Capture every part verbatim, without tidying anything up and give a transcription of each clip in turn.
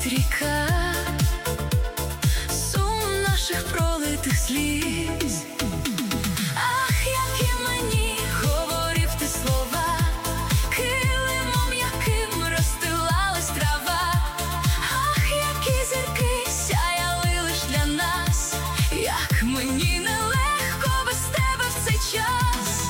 відносить ріка сум наших пролитих сліз. Ах, які мені говорив ти слова, килимом яким розстилалась трава. Ах, які зірки сяяли лиш для нас, як мені нелегко без тебе в цей час.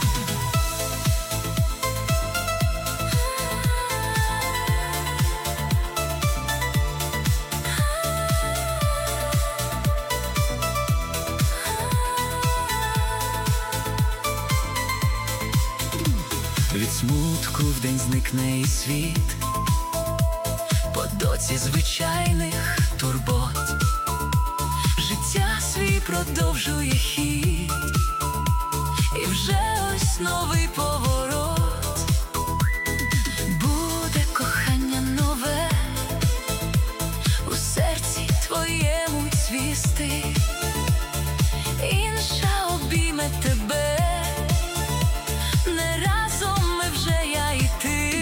Від смутку вдень зникне і світ, по доці звичайних турбот. Життя свій продовжує хід, і вже ось новий поворот. Буде кохання нове, у серці твоєму цвісти, інша обійме тебе. Не разом ми вже, я і ти.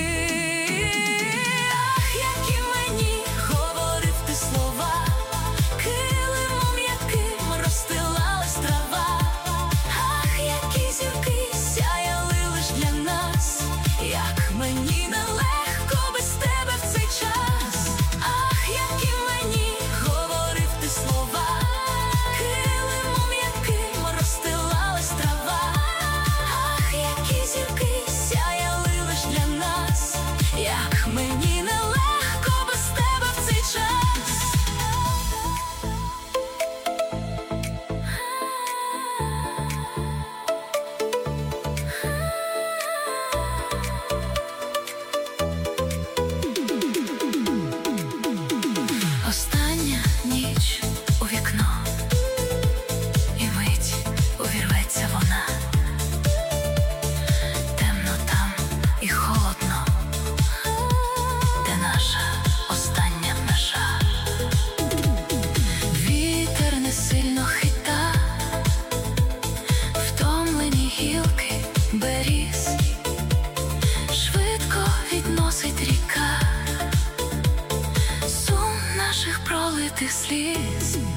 Ах, які мені говорив ти слова, килимом яким розстилалась трава. Ах, які зірки сяяли лиш для нас, як мені нелегко без тебе в цей час. Ах, які мені говорив ти слова, килимом яким розстилалась трава. Які зірки сяяли лиш для нас, як мені нелегко без тебе в цей час. Остання ніч у вікно, і мить увірветься вона. І холодно, де наша остання межа. Вітер не сильно хита втомлені гілки беріз, швидко відносить ріка сум наших пролитих сліз.